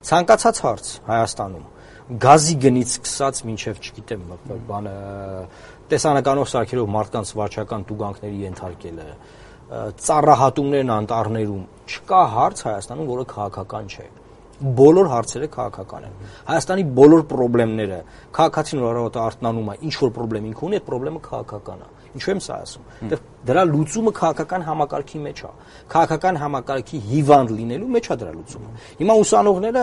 ցանկացած հարց Հայաստանում գազի գնից սկսած մինչև, չգիտեմ, բանը տեսանականով սարքերով մարդկանց վարչական տուգանքների ենթարկելը, ծառահատումներն անտառներում, չկա հարց Հայաստանում, որը քաղաքական չէ։ Բոլոր հարցերը քաղաքական են։ Հայաստանի բոլոր խնդիրները քաղաքացին որ արթնանում է, ինչ որ խնդրեմ ինքը ունի, այդ խնդրեմը քաղաքական է։ Ինչու եմ սա ասում։ Դրա լուծումը քաղաքական համակարգի մեջ է։ Քաղաքական համակարգի հիվանդ լինելու մեջ է դրա լուծումը։ Հիմա ուսանողները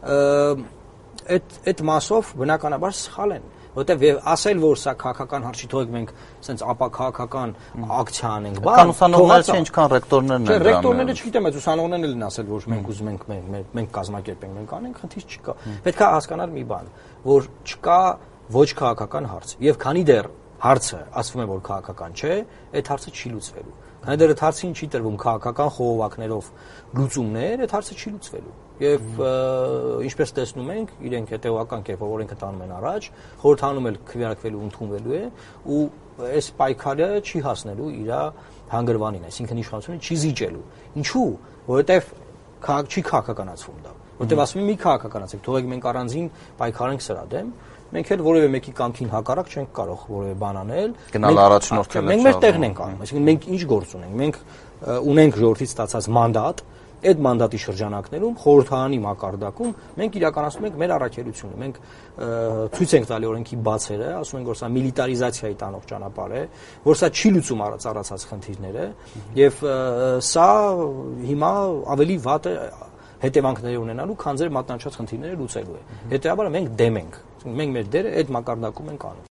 այդ մասով բնականաբար սխալ են, որտեղ ասել որ սա քաղաքական հարց չի, թողեք մենք ասենց ապա քաղաքական ակցիա անենք, բան ուսանողները չէ, ինչքան ռեկտորներն են։ Ռեկտորները չգիտեմ, այդ ուսանողներն են ասել, որ մենք ուզում ենք մենք կազմակերպենք, մենք անենք, խնդիր չկա։ Պետք է հասկանալ մի բան, որ չկա ոչ քաղաքական հարց, եւ քանի դեռ հարցը ասվում է որ քաղաքական չէ, այդ հարցը չի լուծվելու։ Քանի դեռ այդ հարցին չի տրվում քաղաքական խողովակներով լուծումներ, այդ հարցը չի լուծվելու։ Եվ ինչպես տեսնում ենք, իրենք հետեւական կերպով օրենքը տանում են առաջ, խորհրդանում էլ քվեարկվելու ընդունվելու է ու այս պայքարը չի հասնելու իր հանգրվանին, այսինքն իշխանությունը չի զիջելու։ Ինչու՞, որովհետև չի քաղաքականացվում դա։ Որտեւ ասում եմ մի քաղաքականացեք, թողեք մենք առանձին պայքարենք սրա դեմ, մենք էլ որևէ մեկի կամքին հակառակ չենք կարող որևէ բան անել։ Գնալ առաջնորդել։ Մենք մեր տեղն ենք անում, այսինքն մենք ինչ գործ ունենք։ Մենք ունենք ժողովրդից ստացած մանդատ, այդ մանդատի շրջանակներում խորհրդարանի մակարդակում մենք իրականացնում ենք մեր առաքելությունը։ Մենք ցույց ենք տալի օրենքի բացերը, ասում ենք որ սա միլիտարիզացիայի տանող ճանապարհ է, որ սա չի լուծում առածած խնդիրները, եւ սա հիմա ավելի վատ է հետևանքներ ունենալու, քան ձեր մատնանշած խնդիրները լուծելու է։ Հետեւաբար մենք դեմ ենք։ Մենք մեր դերը այդ մակարդակում ենք անում։